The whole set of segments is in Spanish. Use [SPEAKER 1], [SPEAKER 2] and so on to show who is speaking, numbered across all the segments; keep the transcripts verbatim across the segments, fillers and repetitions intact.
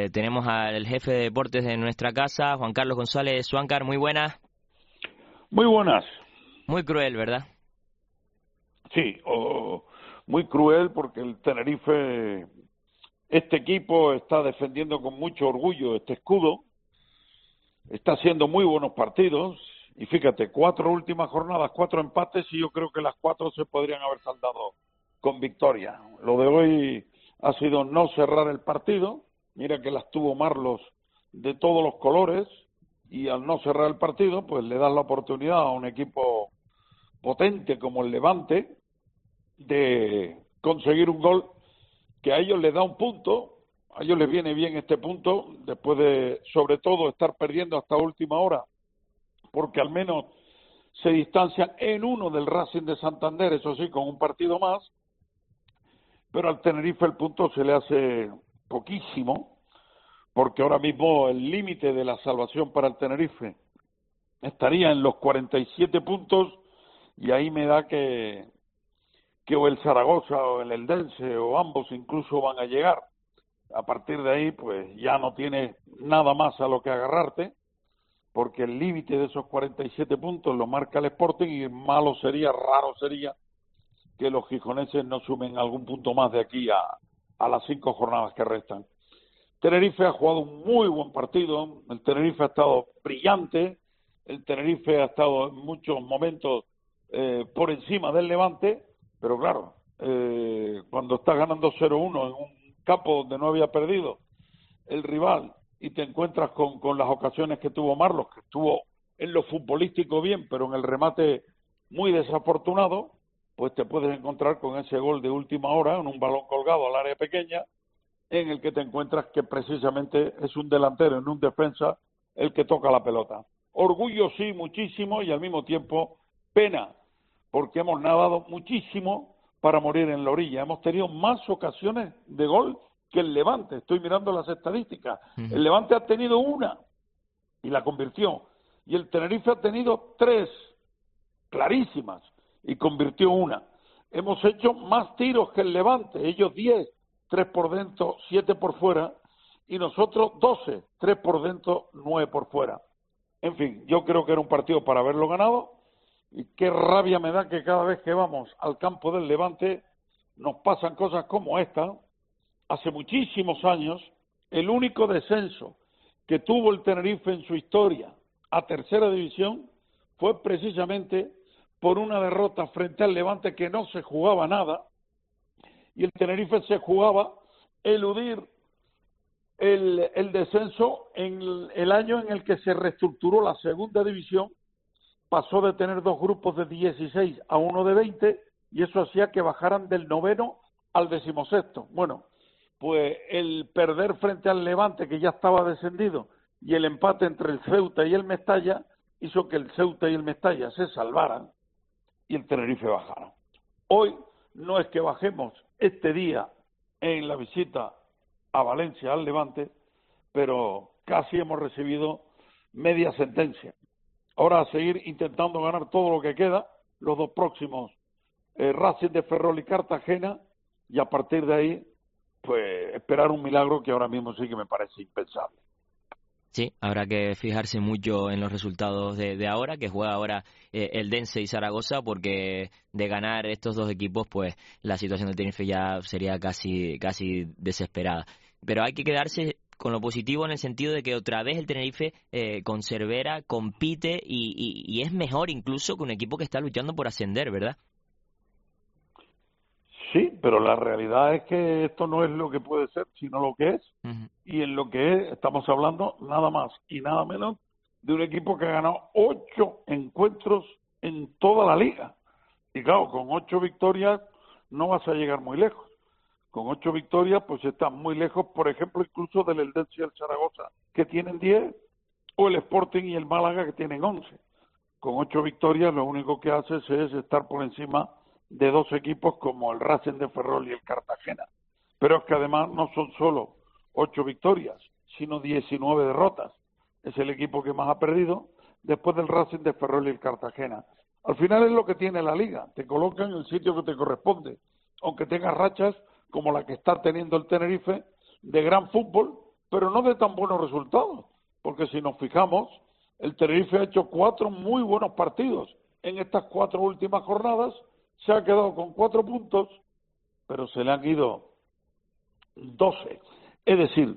[SPEAKER 1] Eh, tenemos al jefe de deportes de nuestra casa, Juan Carlos González. Juancar, muy buenas.
[SPEAKER 2] Muy buenas.
[SPEAKER 1] Muy cruel, ¿verdad?
[SPEAKER 2] Sí, oh, muy cruel porque el Tenerife, este equipo está defendiendo con mucho orgullo este escudo, está haciendo muy buenos partidos y fíjate, cuatro últimas jornadas, cuatro empates y yo creo que las cuatro se podrían haber saldado con victoria. Lo de hoy ha sido no cerrar el partido, mira que las tuvo Marlos de todos los colores y al no cerrar el partido pues le das la oportunidad a un equipo potente como el Levante de conseguir un gol que a ellos les da un punto, a ellos les viene bien este punto después de sobre todo estar perdiendo hasta última hora porque al menos se distancian en uno del Racing de Santander, eso sí, con un partido más, pero al Tenerife el punto se le hace poquísimo, porque ahora mismo el límite de la salvación para el Tenerife estaría en los cuarenta y siete puntos, y ahí me da que, que o el Zaragoza o el Eldense o ambos incluso van a llegar. A partir de ahí, pues ya no tienes nada más a lo que agarrarte, porque el límite de esos cuarenta y siete puntos lo marca el Sporting y malo sería, raro sería, que los gijoneses no sumen algún punto más de aquí a, a las cinco jornadas que restan. Tenerife ha jugado un muy buen partido, el Tenerife ha estado brillante, el Tenerife ha estado en muchos momentos eh, por encima del Levante, pero claro, eh, cuando estás ganando cero uno en un campo donde no había perdido el rival y te encuentras con, con las ocasiones que tuvo Marlos, que estuvo en lo futbolístico bien, pero en el remate muy desafortunado, pues te puedes encontrar con ese gol de última hora en un balón colgado al área pequeña, en el que te encuentras que precisamente es un delantero, en un defensa, el que toca la pelota. Orgullo sí, muchísimo, y al mismo tiempo pena, porque hemos nadado muchísimo para morir en la orilla. Hemos tenido más ocasiones de gol que el Levante. Estoy mirando las estadísticas. Uh-huh. El Levante ha tenido una y la convirtió. Y el Tenerife ha tenido tres clarísimas y convirtió una. Hemos hecho más tiros que el Levante. Ellos diez, tres por dentro, siete por fuera. Y nosotros doce, tres por dentro, nueve por fuera. En fin, yo creo que era un partido para haberlo ganado. Y qué rabia me da que cada vez que vamos al campo del Levante nos pasan cosas como esta. Hace muchísimos años, el único descenso que tuvo el Tenerife en su historia a tercera división fue precisamente por una derrota frente al Levante que no se jugaba nada y el Tenerife se jugaba eludir el, el descenso en el, el año en el que se reestructuró la segunda división, pasó de tener dos grupos de dieciséis a uno de veinte y eso hacía que bajaran del noveno al decimosexto. Bueno, pues el perder frente al Levante, que ya estaba descendido, y el empate entre el Ceuta y el Mestalla, hizo que el Ceuta y el Mestalla se salvaran y el Tenerife bajara. Hoy no es que bajemos este día en la visita a Valencia al Levante, pero casi hemos recibido media sentencia. Ahora a seguir intentando ganar todo lo que queda, los dos próximos, eh, Racing de Ferrol y Cartagena, y a partir de ahí pues esperar un milagro que ahora mismo sí que me parece impensable.
[SPEAKER 1] Sí, habrá que fijarse mucho en los resultados de, de ahora, que juega ahora eh, Eldense y Zaragoza, porque de ganar estos dos equipos, pues la situación del Tenerife ya sería casi, casi desesperada. Pero hay que quedarse con lo positivo en el sentido de que otra vez el Tenerife eh, conservera, compite y, y, y es mejor incluso que un equipo que está luchando por ascender, ¿verdad?
[SPEAKER 2] Sí, pero la realidad es que esto no es lo que puede ser, sino lo que es. Uh-huh. Y en lo que es, estamos hablando nada más y nada menos de un equipo que ha ganado ocho encuentros en toda la liga. Y claro, con ocho victorias no vas a llegar muy lejos. Con ocho victorias, pues estás muy lejos, por ejemplo, incluso del Eldense y el Zaragoza, que tienen diez, o el Sporting y el Málaga, que tienen once. Con ocho victorias, lo único que haces es estar por encima de dos equipos como el Racing de Ferrol y el Cartagena. Pero es que además no son solo ocho victorias, sino diecinueve derrotas. Es el equipo que más ha perdido después del Racing de Ferrol y el Cartagena. Al final es lo que tiene la liga, te coloca en el sitio que te corresponde, aunque tengas rachas como la que está teniendo el Tenerife de gran fútbol, pero no de tan buenos resultados, porque si nos fijamos, el Tenerife ha hecho cuatro muy buenos partidos. En estas cuatro últimas jornadas se ha quedado con cuatro puntos, pero se le han ido doce. Es decir,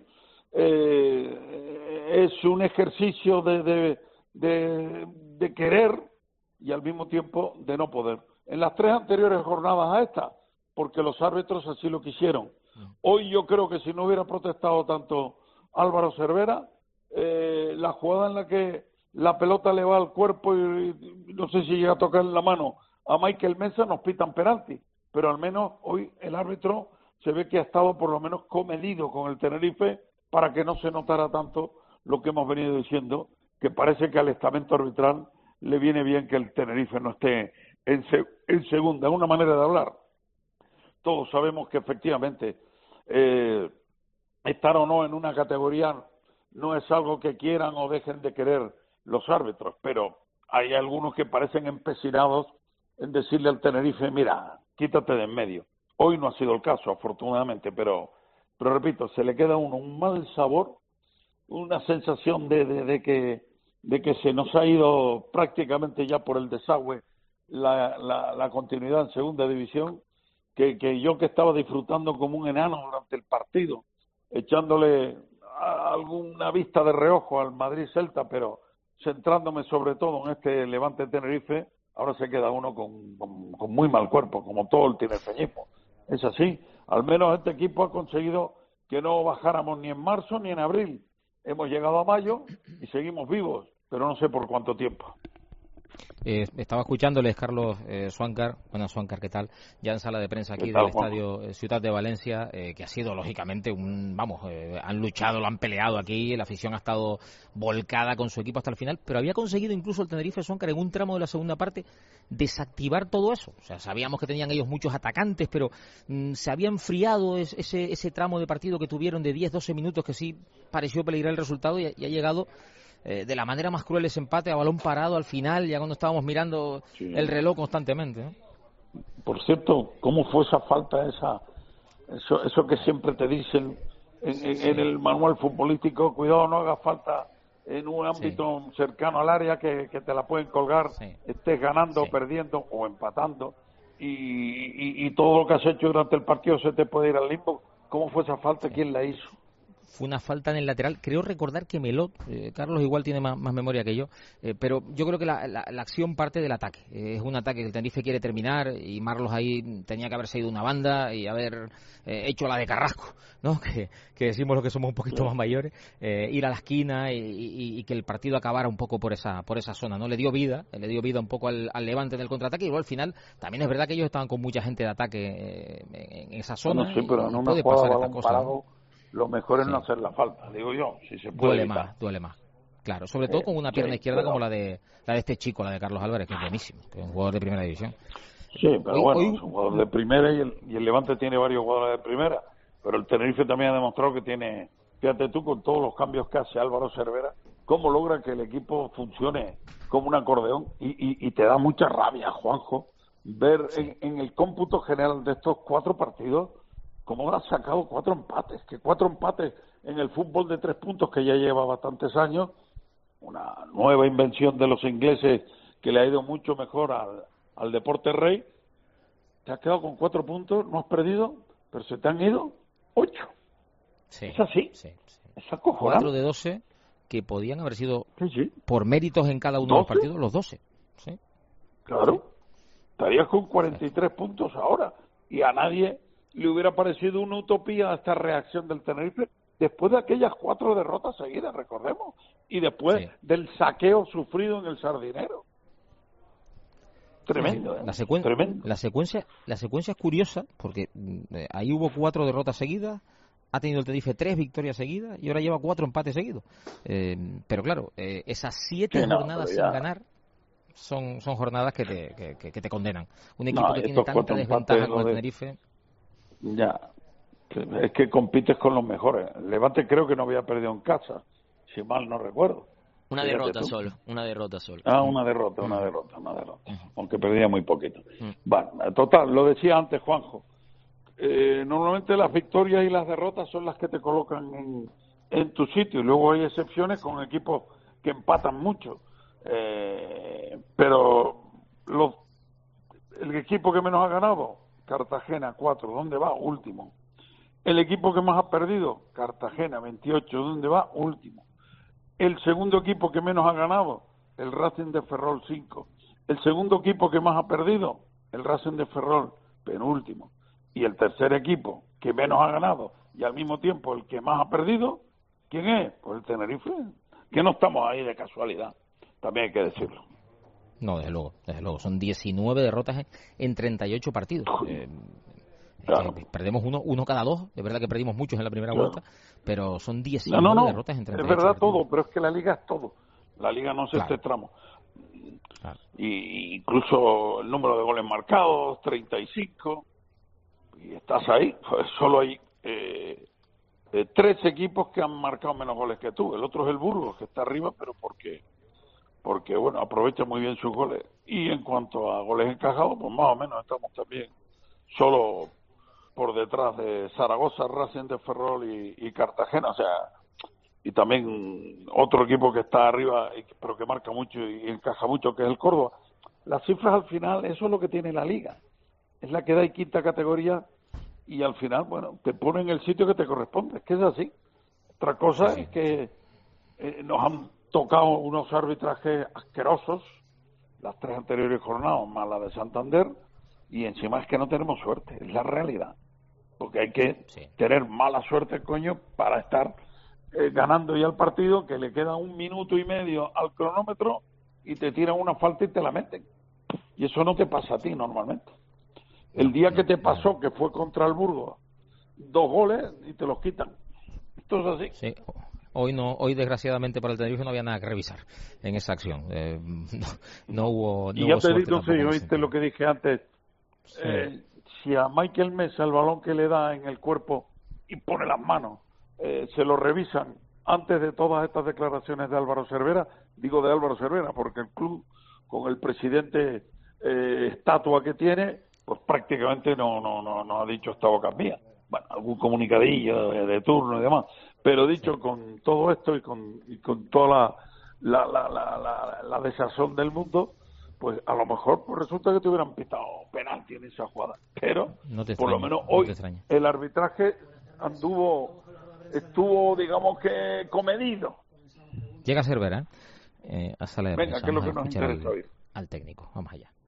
[SPEAKER 2] eh, es un ejercicio de, de, de, de querer y al mismo tiempo de no poder. En las tres anteriores jornadas a esta, porque los árbitros así lo quisieron. Hoy yo creo que si no hubiera protestado tanto Álvaro Cervera, eh, la jugada en la que la pelota le va al cuerpo y, y no sé si llega a tocar la mano a Michael Mesa, nos pitan penalti, pero al menos hoy el árbitro se ve que ha estado por lo menos comedido con el Tenerife para que no se notara tanto lo que hemos venido diciendo, que parece que al estamento arbitral le viene bien que el Tenerife no esté en, se, en segunda. Es una manera de hablar. Todos sabemos que efectivamente eh, estar o no en una categoría no es algo que quieran o dejen de querer los árbitros, pero hay algunos que parecen empecinados en decirle al Tenerife, mira, quítate de en medio. Hoy no ha sido el caso, afortunadamente, pero, pero repito, se le queda a uno un mal sabor, una sensación de, de, de que de que se nos ha ido prácticamente ya por el desagüe la, la, la continuidad en segunda división, que, que yo que estaba disfrutando como un enano durante el partido, echándole alguna vista de reojo al Madrid-Celta, pero centrándome sobre todo en este Levante-Tenerife, ahora se queda uno con, con, con muy mal cuerpo, como todo el tinerfeñismo. Es así, al menos este equipo ha conseguido que no bajáramos ni en marzo ni en abril. Hemos llegado a mayo y seguimos vivos, pero no sé por cuánto tiempo.
[SPEAKER 3] Eh, estaba escuchándoles, Carlos eh, Suáncar, bueno, Suáncar, ¿qué tal? Ya en sala de prensa aquí del estadio eh, Ciutat de Valencia, eh, que ha sido lógicamente un, vamos, eh, han luchado, lo han peleado aquí, la afición ha estado volcada con su equipo hasta el final, pero había conseguido incluso el Tenerife, Suáncar, en un tramo de la segunda parte, desactivar todo eso. O sea, sabíamos que tenían ellos muchos atacantes, pero mmm, se había enfriado es, ese, ese tramo de partido que tuvieron de diez doce minutos, que sí pareció peligrar el resultado, y, y ha llegado Eh, de la manera más cruel ese empate a balón parado al final, ya cuando estábamos mirando sí. el reloj constantemente, ¿no?
[SPEAKER 2] Por cierto, ¿cómo fue esa falta, esa eso, eso que siempre te dicen en, sí, en, sí. en el manual futbolístico? Cuidado, no haga falta en un ámbito sí. cercano al área que, que te la pueden colgar, sí. estés ganando, sí. perdiendo o empatando, y, y, y todo lo que has hecho durante el partido se te puede ir al limbo. ¿Cómo fue esa falta? Sí. ¿Quién la hizo?
[SPEAKER 3] Fue una falta en el lateral, creo recordar que Melot, eh, Carlos igual tiene más, más memoria que yo, eh, pero yo creo que la, la, la acción parte del ataque, eh, es un ataque que el Tenerife quiere terminar y Marlos ahí tenía que haberse ido una banda y haber eh, hecho la de Carrasco, ¿no? Que, que decimos los que somos un poquito más mayores, eh, ir a la esquina y, y, y que el partido acabara un poco por esa por esa zona, ¿no? Le dio vida, le dio vida un poco al, al Levante en el contraataque y luego al final también es verdad que ellos estaban con mucha gente de ataque eh, en, en esa zona.
[SPEAKER 2] Bueno, sí, pero
[SPEAKER 3] y,
[SPEAKER 2] no
[SPEAKER 3] y
[SPEAKER 2] puede pasar esta cosa, parado. ¿No? Lo mejor es sí. no hacer la falta, digo yo, si se puede.
[SPEAKER 3] Duele
[SPEAKER 2] evitar.
[SPEAKER 3] más, duele más. Claro, sobre todo con una pierna sí, izquierda pero... como la de la de este chico, la de Carlos Álvarez, que es buenísimo, que es un jugador de primera división.
[SPEAKER 2] Sí, pero hoy, bueno, hoy... es un jugador de primera y el, y el Levante tiene varios jugadores de primera, pero el Tenerife también ha demostrado que tiene, fíjate tú, con todos los cambios que hace Álvaro Cervera, cómo logra que el equipo funcione como un acordeón y, y, y te da mucha rabia, Juanjo, ver en, en el cómputo general de estos cuatro partidos cómo ha sacado cuatro empates, que cuatro empates en el fútbol de tres puntos que ya lleva bastantes años, una nueva invención de los ingleses que le ha ido mucho mejor al, al deporte rey. Te has quedado con cuatro puntos, no has perdido, pero se te han ido ocho.
[SPEAKER 3] Sí,
[SPEAKER 2] es así,
[SPEAKER 3] sí, sí.
[SPEAKER 2] Es acojonante.
[SPEAKER 3] Cuatro de doce que podían haber sido sí, sí. por méritos en cada uno ¿doce? De los partidos, los doce. Sí.
[SPEAKER 2] Claro, sí. Estarías con cuarenta y tres sí. puntos ahora y a nadie le hubiera parecido una utopía esta reacción del Tenerife después de aquellas cuatro derrotas seguidas, recordemos, y después sí. del saqueo sufrido en el Sardinero. Tremendo,
[SPEAKER 3] sí, sí.
[SPEAKER 2] ¿eh?
[SPEAKER 3] La, secuen
[SPEAKER 2] Tremendo.
[SPEAKER 3] La secuencia, la secuencia es curiosa porque eh, ahí hubo cuatro derrotas seguidas, ha tenido el Tenerife tres victorias seguidas y ahora lleva cuatro empates seguidos. Eh, pero claro, eh, esas siete sí, no, jornadas sin ganar son, son jornadas que te, que, que, que te condenan. Un equipo no, que tiene tanta desventaja con el Tenerife.
[SPEAKER 2] Ya, es que compites con los mejores. Levante creo que no había perdido en casa, si mal no recuerdo.
[SPEAKER 1] Una Fíjate derrota tú. solo, una derrota solo.
[SPEAKER 2] Ah, una derrota, una derrota, una derrota. Uh-huh. Aunque perdía muy poquito. Uh-huh. Bueno, total, lo decía antes Juanjo. Eh, normalmente las victorias y las derrotas son las que te colocan en, en tu sitio, y luego hay excepciones con equipos que empatan mucho, eh, pero los, el equipo que menos ha ganado, Cartagena, cuatro, ¿dónde va? Último. El equipo que más ha perdido, Cartagena, veintiocho, ¿dónde va? Último. El segundo equipo que menos ha ganado, el Racing de Ferrol, cinco. El segundo equipo que más ha perdido, el Racing de Ferrol, penúltimo. Y el tercer equipo que menos ha ganado y al mismo tiempo el que más ha perdido, ¿quién es? Pues el Tenerife. Que no estamos ahí de casualidad, también hay que decirlo.
[SPEAKER 3] No, desde luego, desde luego. Son diecinueve derrotas en, en treinta y ocho partidos. Eh,
[SPEAKER 2] claro.
[SPEAKER 3] eh, perdemos uno, uno cada dos. Es verdad que perdimos muchos en la primera
[SPEAKER 2] claro.
[SPEAKER 3] vuelta, pero son diecinueve
[SPEAKER 2] no, no, no.
[SPEAKER 3] derrotas en treinta y ocho
[SPEAKER 2] es verdad
[SPEAKER 3] partidos.
[SPEAKER 2] todo, pero es que la liga es todo. La liga no es
[SPEAKER 3] claro.
[SPEAKER 2] este tramo.
[SPEAKER 3] Claro.
[SPEAKER 2] Y incluso el número de goles marcados, treinta y cinco, y estás ahí, pues solo hay eh, eh, tres equipos que han marcado menos goles que tú. El otro es el Burgos, que está arriba, pero porque, porque bueno, aprovecha muy bien sus goles. Y en cuanto a goles encajados, pues más o menos estamos también solo por detrás de Zaragoza, Racing de Ferrol y, y Cartagena, o sea, y también otro equipo que está arriba, pero que marca mucho y encaja mucho, que es el Córdoba. Las cifras al final, eso es lo que tiene la liga, es la que da y quinta categoría, y al final, bueno, te pone en el sitio que te corresponde, es que es así. Otra cosa sí. es que eh, nos han tocado unos arbitrajes asquerosos, las tres anteriores jornadas, más la de Santander, y encima es que no tenemos suerte, es la realidad, porque hay que sí. tener mala suerte, coño, para estar eh, ganando ya el partido, que le queda un minuto y medio al cronómetro y te tiran una falta y te la meten, y eso no te pasa a ti normalmente. El día que te pasó, que fue contra el Burgos, dos goles y te los quitan. Esto es así.
[SPEAKER 3] Sí. Hoy no, hoy desgraciadamente para el Tenerife no había nada que revisar en esa acción. Eh, no, no hubo. No
[SPEAKER 2] y ya
[SPEAKER 3] hubo
[SPEAKER 2] te digo, sí, oíste lo que dije antes.
[SPEAKER 3] Sí.
[SPEAKER 2] Eh, si a Michael Mesa el balón que le da en el cuerpo y pone las manos, eh, se lo revisan antes de todas estas declaraciones de Álvaro Cervera, digo de Álvaro Cervera, porque el club, con el presidente eh, estatua que tiene, pues prácticamente no no no, no ha dicho esta boca mía. Bueno, algún comunicadillo de, de turno y demás, pero dicho sí. con todo esto y con, y con toda la, la, la, la, la, la desazón del mundo, pues a lo mejor pues resulta que te hubieran pitado penalti en esa jugada, pero
[SPEAKER 3] no te
[SPEAKER 2] por
[SPEAKER 3] extraña,
[SPEAKER 2] lo menos
[SPEAKER 3] no
[SPEAKER 2] hoy
[SPEAKER 3] te extraña.
[SPEAKER 2] El arbitraje anduvo, estuvo digamos que comedido.
[SPEAKER 3] Llega Cervera, ¿eh? Eh, a sala de
[SPEAKER 2] Venga,
[SPEAKER 3] prensa.
[SPEAKER 2] que es lo
[SPEAKER 3] Vamos
[SPEAKER 2] que nos
[SPEAKER 3] interesa
[SPEAKER 2] al,
[SPEAKER 3] oír. Al técnico, vamos allá.